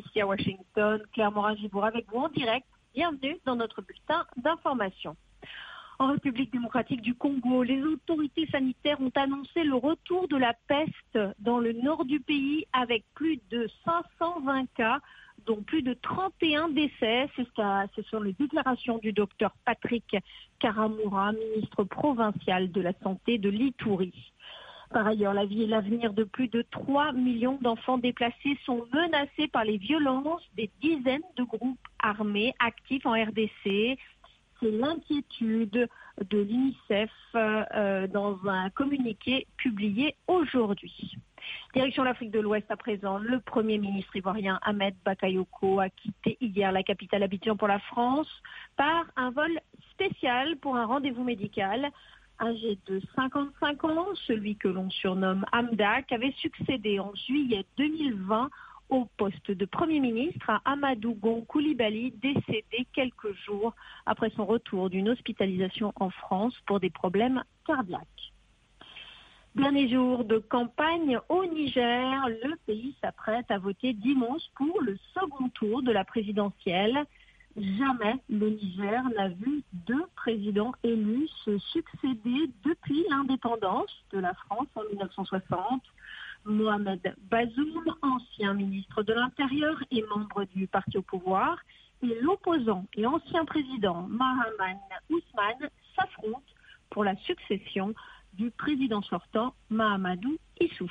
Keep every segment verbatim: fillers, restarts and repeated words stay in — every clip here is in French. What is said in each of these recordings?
ici à Washington. Claire Morin-Gibour avec vous en direct. Bienvenue dans notre bulletin d'information. En République démocratique du Congo, les autorités sanitaires ont annoncé le retour de la peste dans le nord du pays avec plus de cinq cent vingt cas, dont plus de trente et un décès. C'est ce, qu'a, ce sont les déclarations du docteur Patrick Karamura, ministre provincial de la Santé de l'Ituri. Par ailleurs, la vie et l'avenir de plus de trois millions d'enfants déplacés sont menacés par les violences des dizaines de groupes armés actifs en R D C. C'est l'inquiétude de l'UNICEF euh, dans un communiqué publié aujourd'hui. Direction l'Afrique de l'Ouest à présent, le Premier ministre ivoirien Ahmed Bakayoko a quitté hier la capitale Abidjan pour la France par un vol spécial pour un rendez-vous médical. Âgé de cinquante-cinq ans, celui que l'on surnomme Hamdak avait succédé en juillet deux mille vingt au poste de Premier ministre à Amadou Gon Coulibaly, décédé quelques jours après son retour d'une hospitalisation en France pour des problèmes cardiaques. Dernier jour de campagne au Niger, le pays s'apprête à voter dimanche pour le second tour de la présidentielle. Jamais le Niger n'a vu deux présidents élus se succéder depuis l'indépendance de la France en mille neuf cent soixante. Mohamed Bazoum, ancien ministre de l'Intérieur et membre du parti au pouvoir, et l'opposant et ancien président Mahaman Ousmane s'affrontent pour la succession du président sortant Mahamadou Issoufou.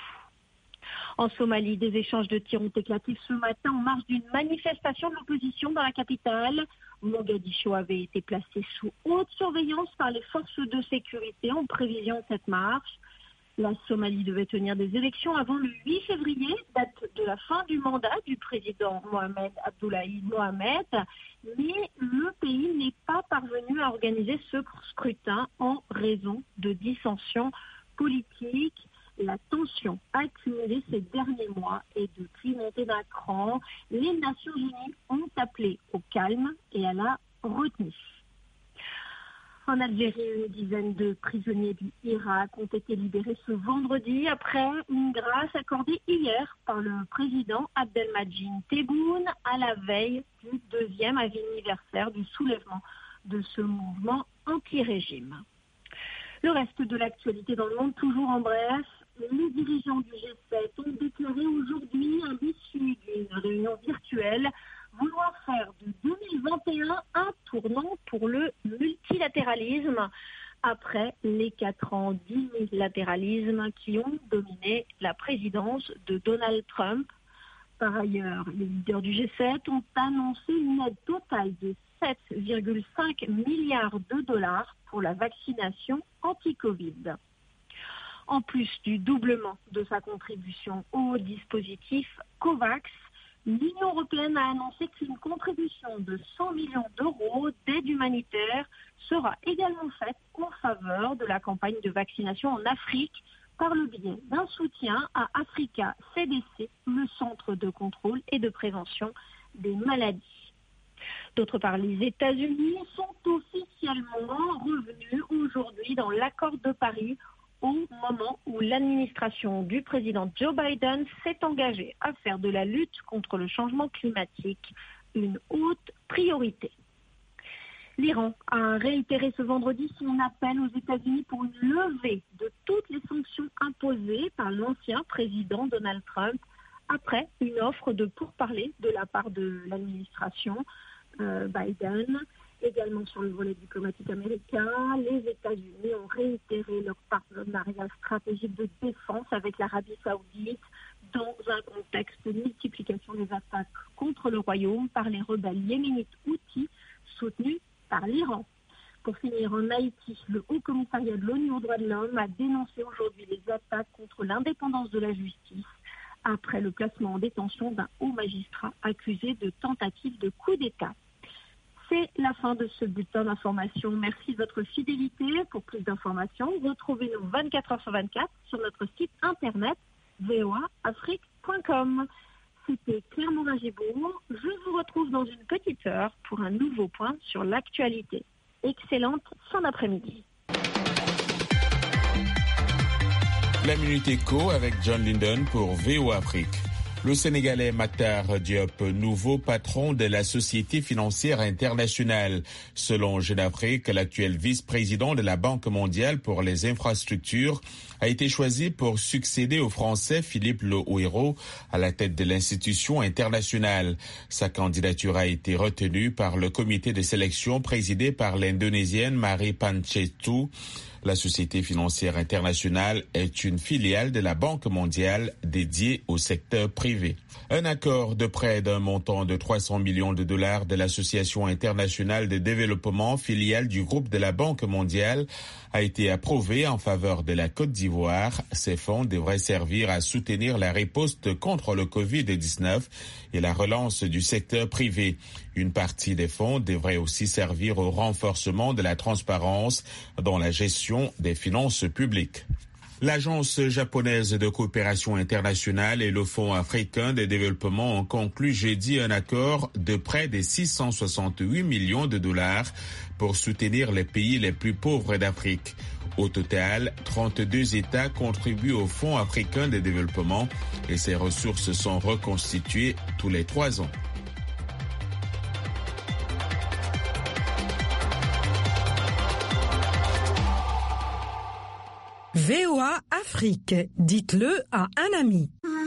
En Somalie, des échanges de tirs ont éclaté ce matin en marge d'une manifestation de l'opposition dans la capitale. Mogadiscio avait été placé sous haute surveillance par les forces de sécurité en prévision de cette marche. La Somalie devait tenir des élections avant le huit février, date de la fin du mandat du président Mohamed Abdullahi Mohamed, mais le pays n'est pas parvenu à organiser ce scrutin en raison de dissensions politiques. La tension accumulée ces derniers mois est depuis montée d'un cran. Les Nations Unies ont appelé au calme et à la retenue. En Algérie, une dizaine de prisonniers du Irak ont été libérés ce vendredi après une grâce accordée hier par le président Abdelmadjid Tebboune à la veille du deuxième anniversaire du soulèvement de ce mouvement anti-régime. Le reste de l'actualité dans le monde, toujours en bref, les dirigeants du G sept ont déclaré aujourd'hui, à l'issue d'une réunion virtuelle, vouloir faire de deux mille vingt et un un tournant pour le multilatéralisme après les quatre ans d'unilatéralisme qui ont dominé la présidence de Donald Trump. Par ailleurs, les leaders du G sept ont annoncé une aide totale de sept virgule cinq milliards de dollars pour la vaccination anti-Covid. En plus du doublement de sa contribution au dispositif COVAX, l'Union européenne a annoncé qu'une contribution de cent millions d'euros d'aide humanitaire sera également faite en faveur de la campagne de vaccination en Afrique par le biais d'un soutien à Africa C D C, le Centre de contrôle et de prévention des maladies. D'autre part, les États-Unis sont officiellement revenus aujourd'hui dans l'accord de Paris au moment où l'administration du président Joe Biden s'est engagée à faire de la lutte contre le changement climatique une haute priorité. L'Iran a réitéré ce vendredi son appel aux États-Unis pour une levée de toutes les sanctions imposées par l'ancien président Donald Trump après une offre de pourparlers de la part de l'administration euh, Biden. Également sur le volet diplomatique américain, les États-Unis ont réitéré leur partenariat stratégique de défense avec l'Arabie saoudite dans un contexte de multiplication des attaques contre le royaume par les rebelles yéménites houthis soutenus par l'Iran. Pour finir, en Haïti, le Haut Commissariat de l'ONU aux droits de l'homme a dénoncé aujourd'hui les attaques contre l'indépendance de la justice après le placement en détention d'un haut magistrat accusé de tentative de coup d'État. C'est la fin de ce bulletin d'information. Merci de votre fidélité. Pour plus d'informations, retrouvez-nous vingt-quatre heures sur vingt-quatre sur notre site internet v o a afrique point com. C'était Claire Morin-Gibour. Je vous retrouve dans une petite heure pour un nouveau point sur l'actualité. Excellente fin d'après-midi. La Minute Éco avec John Linden pour V O A Afrique. Le Sénégalais Makhtar Diop, nouveau patron de la Société financière internationale. Selon Jeune Afrique, l'actuel vice-président de la Banque mondiale pour les infrastructures a été choisi pour succéder au Français Philippe Le Houerou à la tête de l'institution internationale. Sa candidature a été retenue par le comité de sélection présidé par l'Indonésienne Marie Panchetu. La Société financière internationale est une filiale de la Banque mondiale dédiée au secteur privé. Un accord de prêt d'un montant de trois cents millions de dollars de l'Association internationale de développement, filiale du groupe de la Banque mondiale, a été approuvé en faveur de la Côte d'Ivoire. Ces fonds devraient servir à soutenir la riposte contre le covid dix-neuf et la relance du secteur privé. Une partie des fonds devrait aussi servir au renforcement de la transparence dans la gestion des finances publiques. L'Agence japonaise de coopération internationale et le Fonds africain de développement ont conclu jeudi un accord de près de six cent soixante-huit millions de dollars pour soutenir les pays les plus pauvres d'Afrique. Au total, trente-deux États contribuent au Fonds africain de développement et ses ressources sont reconstituées tous les trois ans. V O A Afrique, dites-le à un ami.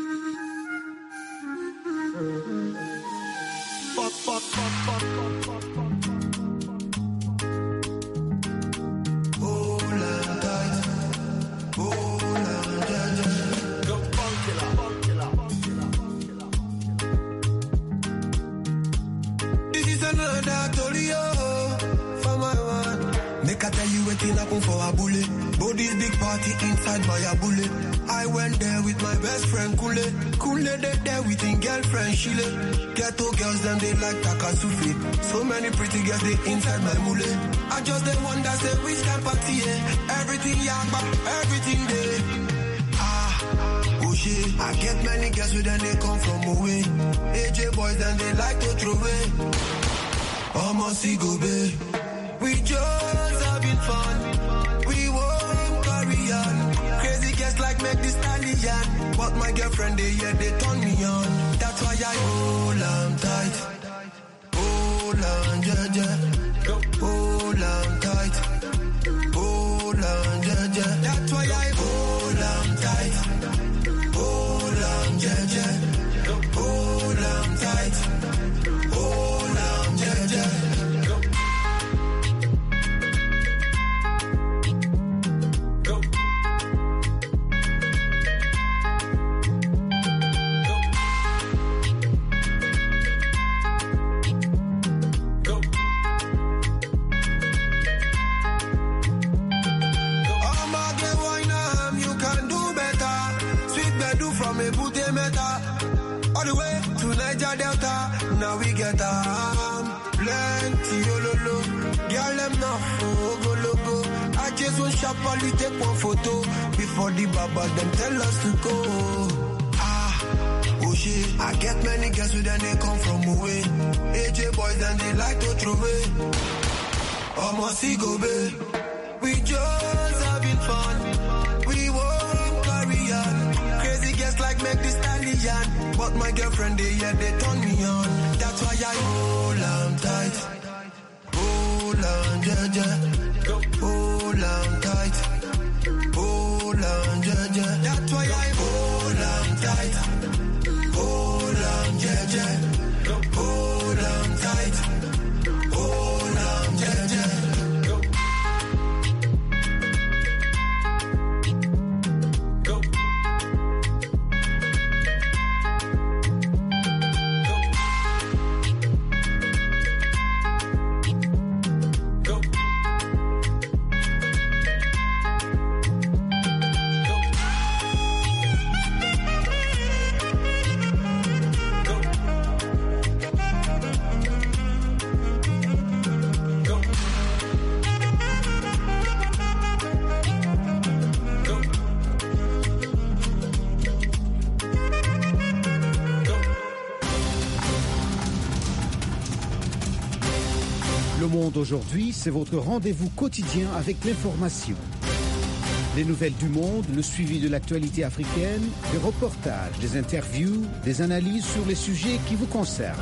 Make I tell you waiting happen for a bullet. Body's big party inside my a bullet. I went there with my best friend Kule. Kule they there with his girlfriend Shile. Ghetto girls them they like Takasufi. So many pretty girls they inside my mule. I just the one that say which can party eh? Everything yamba, everything there. Ah, oh shit. I get many girls with them they come from away. A J boys and they like to throw away. Almost see go babe. We just having fun. We won't carry on. Crazy guests like make this stallion. But my girlfriend, they yeah, they turn me on. That's why I hold on tight. Hold on, yeah, yeah. Hold on tight. Hold on, yeah, yeah. That's why I hold on tight. Hold on, yeah, yeah. Hold on tight. Hold on, yeah, yeah. Now we get um, plenty ololo. Girl them now oh go logo. I just want sharply take one photo before the baba them tell us to go. Ah, oh shit. I get many girls with them they come from away. A J boys and they like to throw away. Almost see go babe. We just having fun. We won't carry on. Crazy guests like make this stallion. But my girlfriend, they yeah, they turn me on. That's why I hold on tight. Hold on, yeah, yeah. Hold on tight. Hold on, yeah, yeah. That's why I hold on tight. Hold on, yeah, yeah. Hold on tight. Hold on, yeah, yeah. Le Monde aujourd'hui, c'est votre rendez-vous quotidien avec l'information. Les nouvelles du monde, le suivi de l'actualité africaine, des reportages, des interviews, des analyses sur les sujets qui vous concernent.